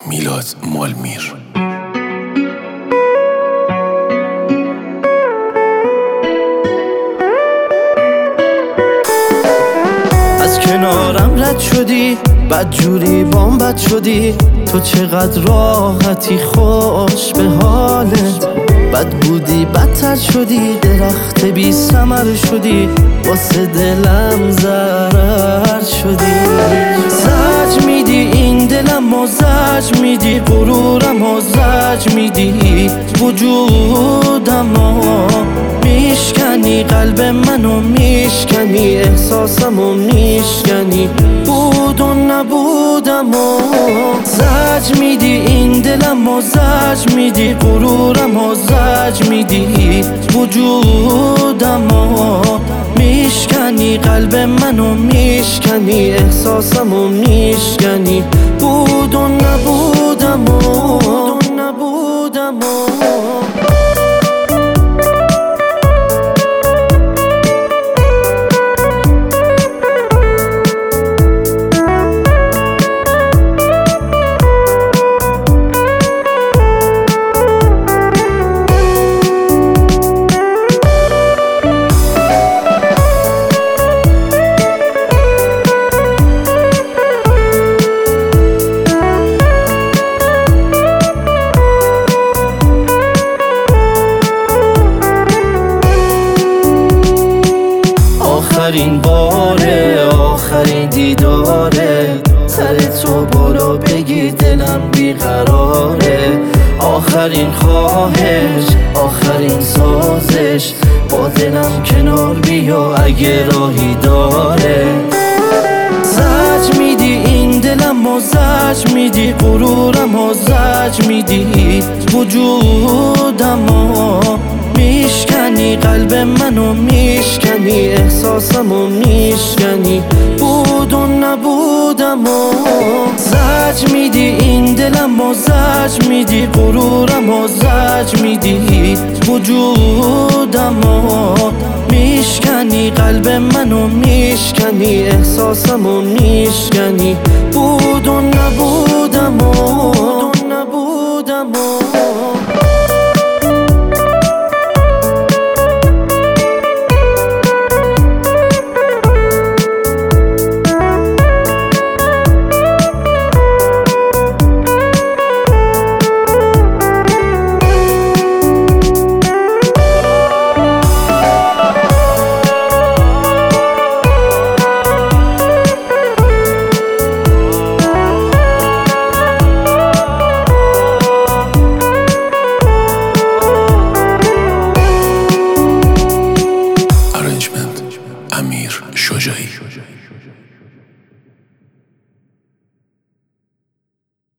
میلاد مالمیر. از کنارم رد شدی، بد جوری بام بد شدی. تو چقدر راحتی، خوش به حالت. بد بودی بدتر شدی، درخت بی ثمر شدی. واسه دلم ضرر شدی. زج میدی این دلم و زج میدی غرورم و زج میدی وجودم و میشکنی قلب منو، میشکنی احساسمو، میشکنی بود و نبودم و زج میدی این دلم و زج میدی غرورم و زج میدی وجودم و میشکنی قلب منو، میشکنی احساسمو، میشکنی بود و نبودم و آخرین باره، آخرین دیداره، سر تو بالا بگی دلم بیقراره. آخرین خواهش، آخرین سازش، با دلم کنار بیا اگه راهی داره. زج میدی این دلم و زج میدی غرورم و زج میدی وجودم و میشکنی قلب منو، میشکنی احساسمو، میشکنی بود و نبودم و زج میدی این دلم و زج میدی غرورم و زج میدی وجودم و میشکنی قلب منو، میشکنی احساسمو، میشکنی بود و نبودم.